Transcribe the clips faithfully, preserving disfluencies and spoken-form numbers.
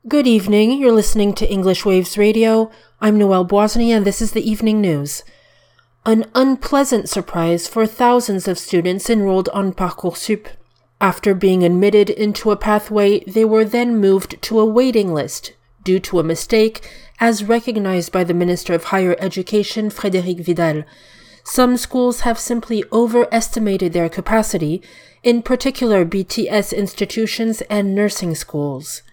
Good evening, you're listening to English Waves Radio. I'm Noelle Boisny and this is the evening news. An unpleasant surprise for thousands of students enrolled on Parcoursup. After being admitted into a pathway, they were then moved to a waiting list due to a mistake, as recognized by the Minister of Higher Education, Frédérique Vidal. Some schools have simply overestimated their capacity, in particular B T S institutions and nursing schools.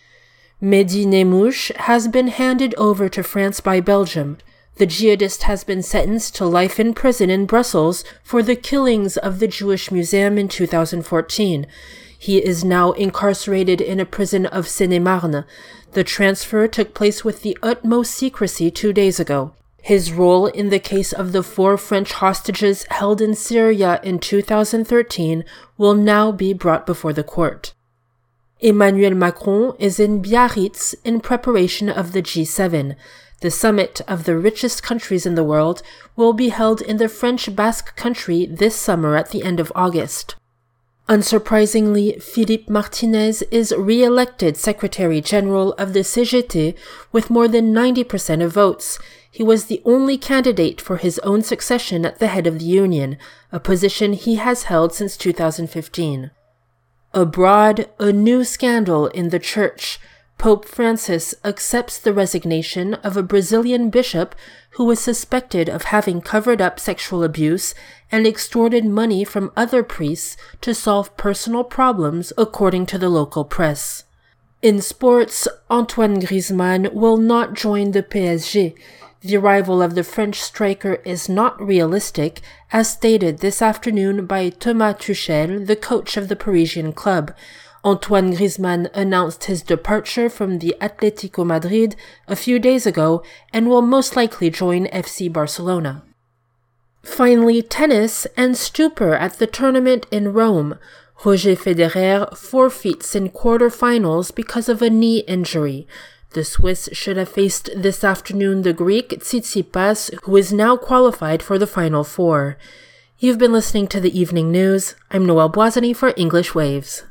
Mehdi Nemmouche has been handed over to France by Belgium. The jihadist has been sentenced to life in prison in Brussels for the killings of the Jewish Museum in two thousand fourteen. He is now incarcerated in a prison of Seine-et-Marne. The transfer took place with the utmost secrecy two days ago. His role in the case of the four French hostages held in Syria in two thousand thirteen will now be brought before the court. Emmanuel Macron is in Biarritz in preparation of the G seven. The summit of the richest countries in the world will be held in the French Basque Country this summer at the end of August. Unsurprisingly, Philippe Martinez is re-elected Secretary General of the C G T with more than ninety percent of votes. He was the only candidate for his own succession at the head of the union, a position he has held since two thousand fifteen. Abroad, a new scandal in the church. Pope Francis accepts the resignation of a Brazilian bishop who was suspected of having covered up sexual abuse and extorted money from other priests to solve personal problems, according to the local press. In sports, Antoine Griezmann will not join the P S G. The arrival of the French striker is not realistic, as stated this afternoon by Thomas Tuchel, the coach of the Parisian club. Antoine Griezmann announced his departure from the Atlético Madrid a few days ago and will most likely join F C Barcelona. Finally, tennis and stupor at the tournament in Rome. Roger Federer forfeits in quarterfinals because of a knee injury. The Swiss should have faced this afternoon the Greek Tsitsipas, who is now qualified for the Final Four. You've been listening to the evening news. I'm Noelle Boisny for English Waves.